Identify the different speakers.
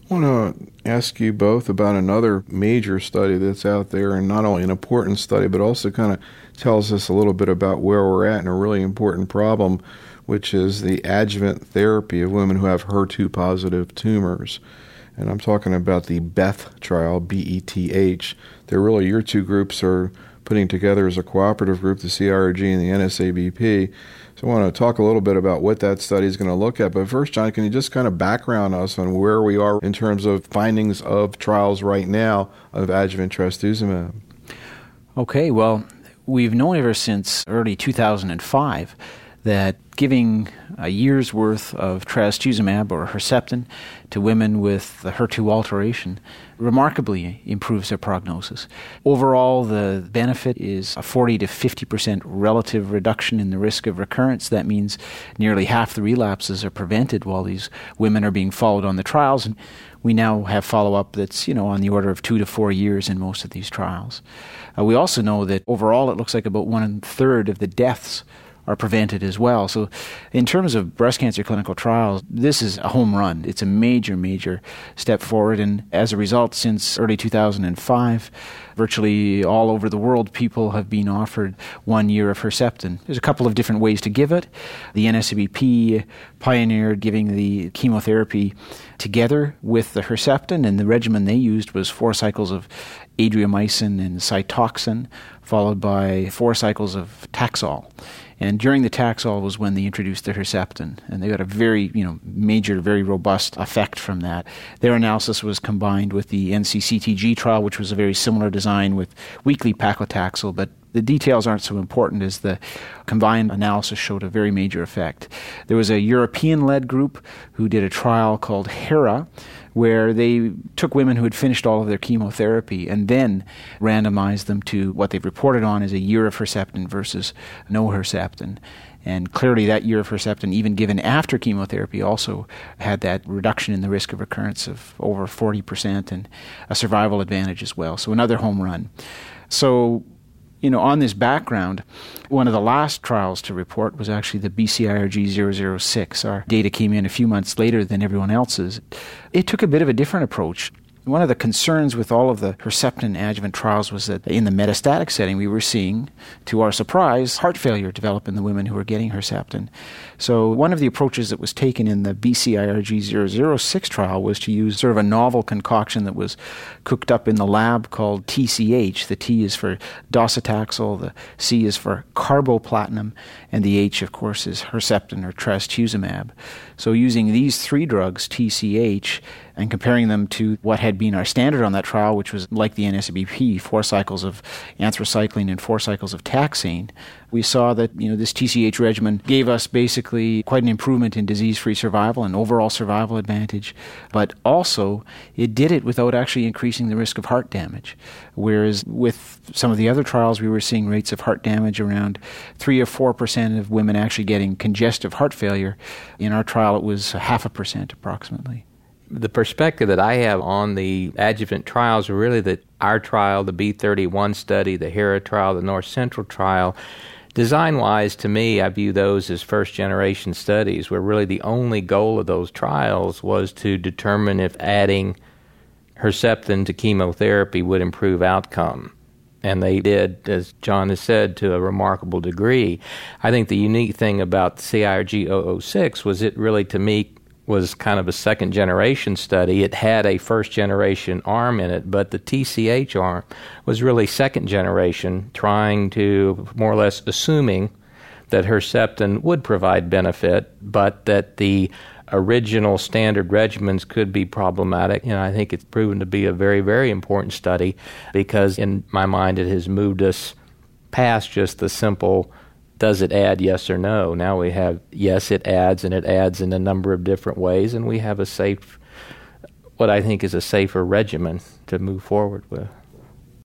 Speaker 1: I want to ask you both about another major study that's out there, and not only an important study, but also kind of tells us a little bit about where we're at in a really important problem, which is the adjuvant therapy of women who have HER2-positive tumors. And I'm talking about the BETH trial, B-E-T-H. They're really your two groups are putting together as a cooperative group, the CIRG and the NSABP. So I want to talk a little bit about what that study is going to look at. But first, John, can you just kind of background us on where we are in terms of findings of trials right now of adjuvant trastuzumab?
Speaker 2: Okay, well, we've known ever since early 2005 that giving a year's worth of trastuzumab or Herceptin to women with the HER2 alteration remarkably improves their prognosis. Overall, the benefit is a 40 to 50% relative reduction in the risk of recurrence. That means nearly half the relapses are prevented while these women are being followed on the trials. And we now have follow-up that's, on the order of 2 to 4 years in most of these trials. We also know that overall it looks like about 1/3 of the deaths are prevented as well. So in terms of breast cancer clinical trials, this is a home run. It's a major, major step forward. And as a result, since early 2005, virtually all over the world, people have been offered 1 year of Herceptin. There's a couple of different ways to give it. The NSABP pioneered giving the chemotherapy together with the Herceptin, and the regimen they used was 4 cycles of adriamycin and Cytoxan, followed by 4 cycles of Taxol. And during the Taxol was when they introduced the Herceptin, and they got a very, major, very robust effect from that. Their analysis was combined with the NCCTG trial, which was a very similar design with weekly paclitaxel, but the details aren't so important as the combined analysis showed a very major effect. There was a European-led group who did a trial called HERA, where they took women who had finished all of their chemotherapy and then randomized them to what they've reported on as a year of Herceptin versus no Herceptin. And clearly that year of Herceptin, even given after chemotherapy, also had that reduction in the risk of recurrence of over 40% and a survival advantage as well. So another home run. So, on this background, one of the last trials to report was actually the BCIRG 006. Our data came in a few months later than everyone else's. It took a bit of a different approach. One of the concerns with all of the Herceptin adjuvant trials was that in the metastatic setting, we were seeing, to our surprise, heart failure develop in the women who were getting Herceptin. So one of the approaches that was taken in the BCIRG 006 trial was to use sort of a novel concoction that was cooked up in the lab called TCH. The T is for docetaxel, the C is for carboplatinum, and the H, of course, is Herceptin or trastuzumab. So using these 3 drugs, TCH, and comparing them to what had been our standard on that trial, which was like the NSABP, 4 cycles of anthracycline and 4 cycles of taxane, we saw that this TCH regimen gave us basically quite an improvement in disease-free survival and overall survival advantage, but also it did it without actually increasing the risk of heart damage. Whereas with some of the other trials, we were seeing rates of heart damage around 3 or 4% of women actually getting congestive heart failure. In our trial, it was 0.5% approximately.
Speaker 3: The perspective that I have on the adjuvant trials are really that our trial, the B31 study, the HERA trial, the North Central trial, design-wise, to me, I view those as first-generation studies where really the only goal of those trials was to determine if adding Herceptin to chemotherapy would improve outcome. And they did, as John has said, to a remarkable degree. I think the unique thing about CIRG 006 was it really, to me, was kind of a second-generation study. It had a first-generation arm in it, but the TCH arm was really second-generation, trying to, more or less assuming that Herceptin would provide benefit, but that the original standard regimens could be problematic. I think it's proven to be a very, very important study because, in my mind, it has moved us past just the simple does it add, yes or no? Now we have, yes, it adds, and it adds in a number of different ways, and we have what I think is a safer regimen to move forward with.